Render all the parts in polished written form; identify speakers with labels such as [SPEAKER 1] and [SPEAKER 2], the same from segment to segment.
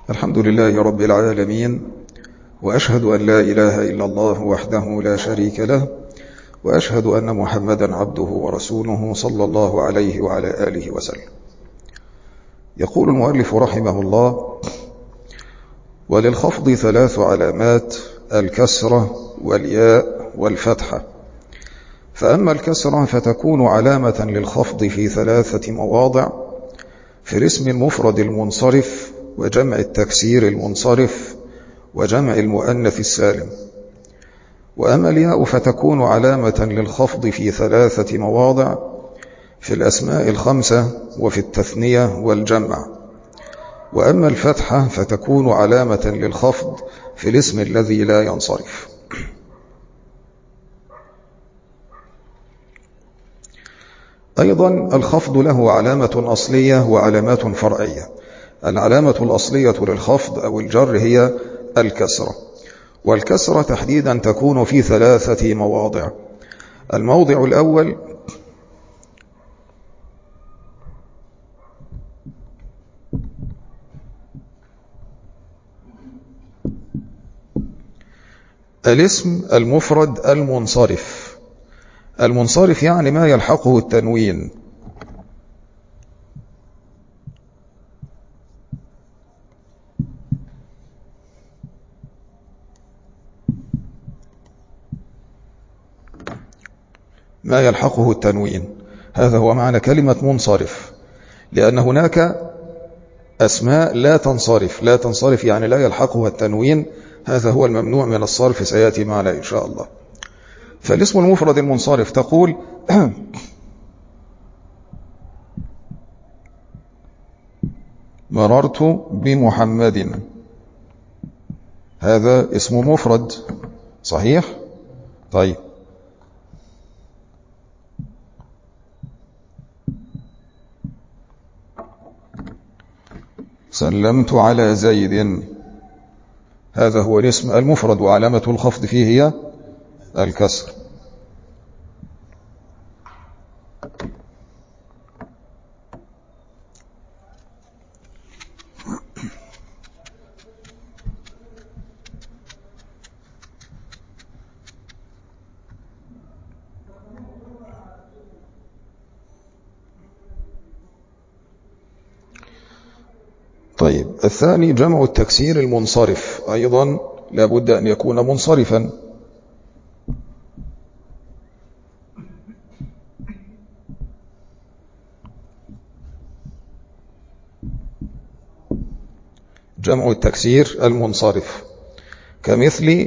[SPEAKER 1] الحمد لله رب العالمين، وأشهد أن لا إله إلا الله وحده لا شريك له، وأشهد أن محمدا عبده ورسوله صلى الله عليه وعلى آله وسلم. يقول المؤلف رحمه الله: وللخفض 3 علامات: الكسرة والياء والفتحة. فأما الكسرة فتكون علامة للخفض في 3 مواضع: في الاسم المفرد المنصرف، وجمع التكسير المنصرف، وجمع المؤنث السالم. وأما الياء فتكون علامة للخفض في 3 مواضع: في الأسماء 5، وفي التثنية والجمع. وأما الفتحة فتكون علامة للخفض في الاسم الذي لا ينصرف. أيضا الخفض له علامة أصلية وعلامات فرعية. العلامة الأصلية للخفض أو الجر هي الكسرة، والكسرة تحديدا تكون في 3 مواضع. الموضع الأول الاسم المفرد المنصرف. المنصرف يعني ما يلحقه التنوين. ما يلحقه التنوين، هذا هو معنى كلمة منصرف، لأن هناك أسماء لا تنصرف. لا تنصرف يعني لا يلحقها التنوين، هذا هو الممنوع من الصرف، سيأتي معنا إن شاء الله. فالاسم المفرد المنصرف تقول مررت بمحمد، هذا اسم مفرد صحيح؟ طيب، سلمت على زيد، هذا هو الاسم المفرد، وعلامة الخفض فيه هي الكسر. طيب، الثاني جمع التكسير المنصرف، أيضا لابد أن يكون منصرفا. جمع التكسير المنصرف كمثل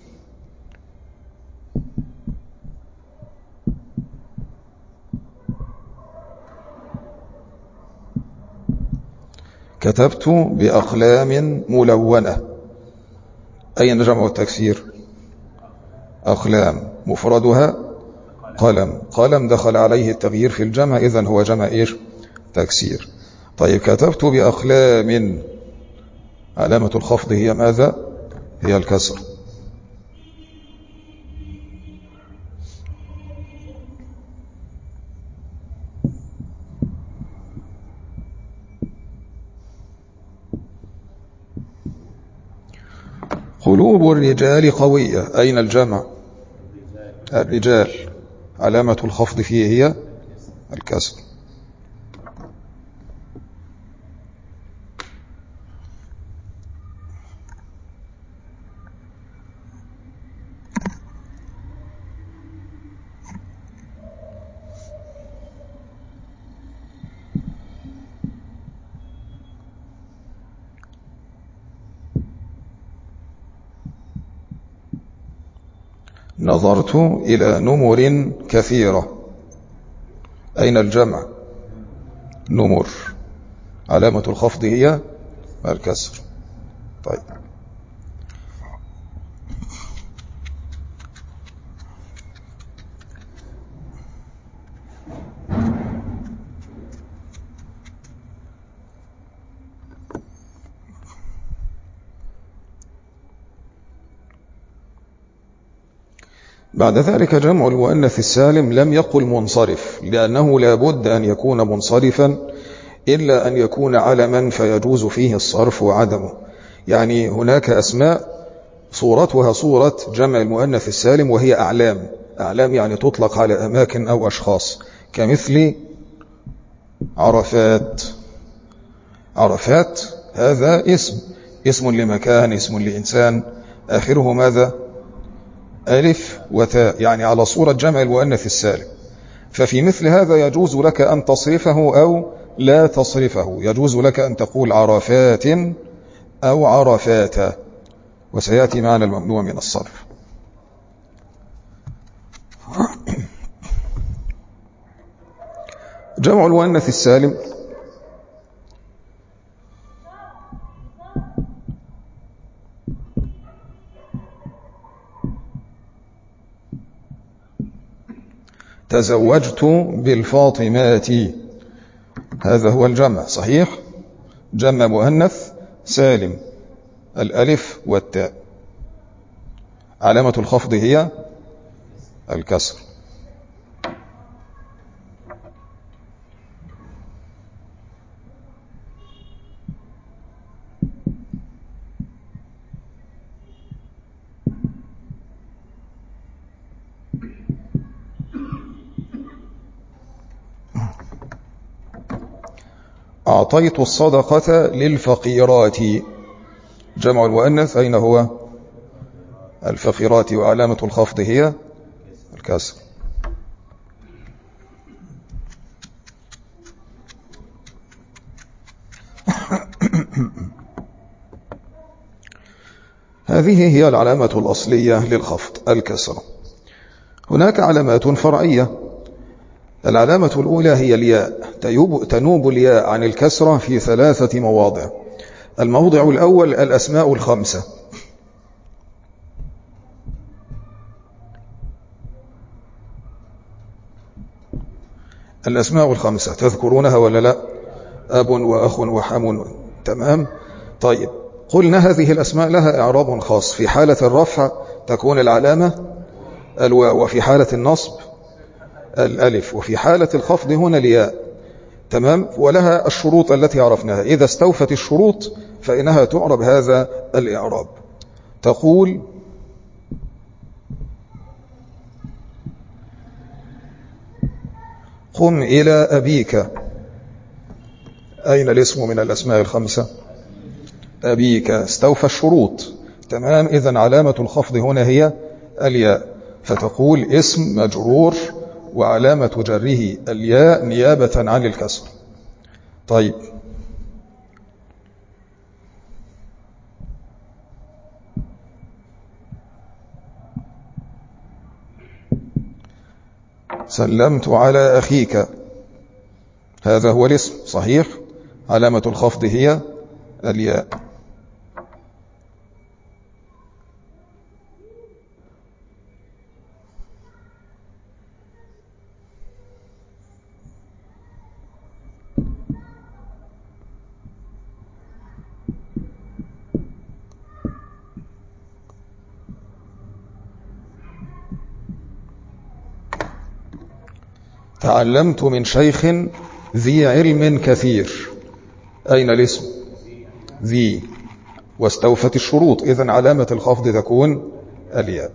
[SPEAKER 1] كتبت بأقلام ملونة. أين جمع التكسير؟ أقلام، مفردها قلم. قلم دخل عليه التغيير في الجمع، إذن هو جمع إيش؟ تكسير. طيب، كتبت بأقلام، علامة الخفض هي ماذا؟ هي الكسر. قلوب الرجال قوية، أين الجمع؟ الرجال، علامة الخفض فيه هي الكسر. نظرت إلى نمر كثيرة، أين الجمع؟ نمر، علامة الخفض هي الكسر. طيب، بعد ذلك جمع المؤنث السالم لم يقل منصرف، لأنه لا بد أن يكون منصرفا إلا أن يكون علما فيجوز فيه الصرف وعدمه. يعني هناك أسماء صورتها صورة جمع المؤنث السالم وهي أعلام. أعلام يعني تطلق على أماكن أو أشخاص، كمثل عرفات. عرفات هذا اسم لمكان، اسم لإنسان، آخره ماذا؟ ألف وتاء، يعني على صورة جمع المؤنث السالم. ففي مثل هذا يجوز لك أن تصرفه أو لا تصرفه. يجوز لك أن تقول عرفات أو عرفات، وسيأتي معنا الممنوع من الصرف. جمع المؤنث السالم تزوجت بالفاطمات، هذا هو الجمع صحيح، جمع مؤنث سالم، الألف والتاء، علامة الخفض هي الكسر. أعطيت الصدقة للفقيرات، جمع المؤنث أين هو؟ الفقيرات، وعلامة الخفض هي الكسر. هذه هي العلامة الأصلية للخفض، الكسر. هناك علامات فرعية. العلامة الأولى هي الياء، تنوب الياء عن الكسرة في 3 مواضع. الموضع الأول الأسماء الخمسة. الأسماء الخمسة تذكرونها ولا لا؟ أب وأخ وحم، تمام. طيب، قلنا هذه الأسماء لها إعراب خاص. في حالة الرفع تكون العلامة الواو، وفي حالة النصب الألف، وفي حالة الخفض هنا الياء، تمام. ولها الشروط التي عرفناها، إذا استوفت الشروط فإنها تعرب هذا الإعراب. تقول قم إلى أبيك، أين الاسم من الأسماء الخمسة؟ أبيك، استوفى الشروط، تمام. إذن علامة الخفض هنا هي الياء، فتقول اسم مجرور وعلامة جره الياء نيابة عن الكسر. طيب، سلمت على أخيك، هذا هو الاسم صحيح، علامة الخفض هي الياء. تعلمت من شيخ ذي علم كثير، أين الاسم؟ ذي، واستوفت الشروط، إذن علامة الخفض تكون الياء.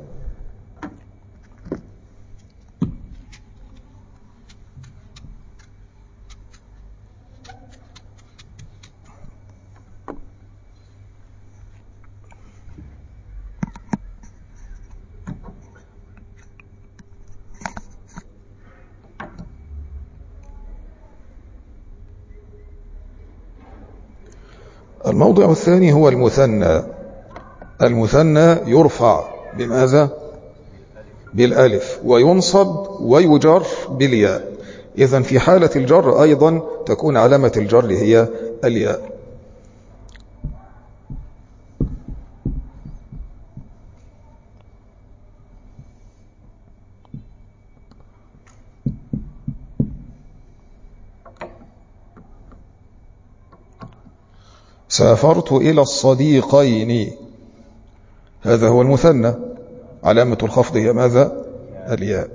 [SPEAKER 1] الموضع الثاني هو المثنى. المثنى يرفع بماذا؟ بالألف، وينصب ويجر بالياء. إذن في حالة الجر أيضا تكون علامة الجر هي الياء. سافرت إلى الصديقين، هذا هو المثنى، علامة الخفض هي ماذا؟ الياء.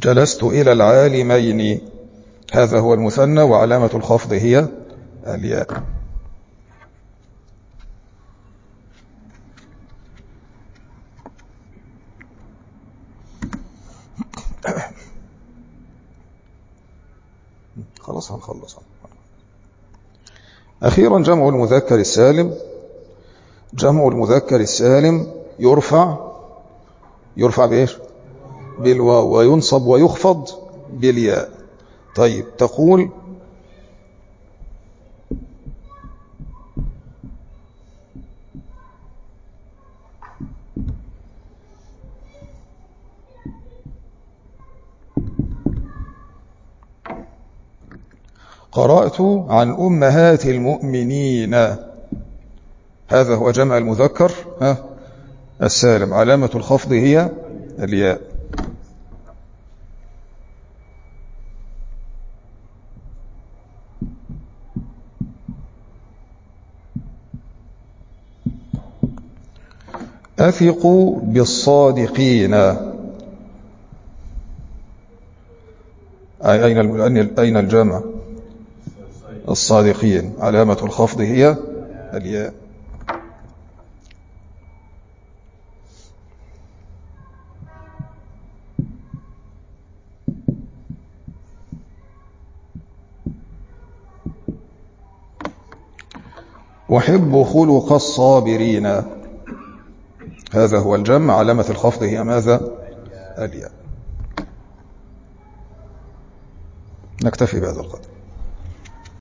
[SPEAKER 1] جلست إلى العالمين. هذا هو المثنى وعلامة الخفض هي الياء. خلاص هنخلص. أخيرا جمع المذكر السالم. جمع المذكر السالم يرفع بإيش؟ بالواو، وينصب ويخفض بالياء. طيب تقول قرأت عن أمهات المؤمنين. هذا هو جمع المذكر السالم، علامة الخفض هي الياء. أثق بالصادقين. أين الجمع؟ الصادقين، علامة الخفض هي الياء. أحب خلق الصابرين. هذا هو الجمع، علامة الخفض هي ماذا؟ الياء. نكتفي بهذا القدر.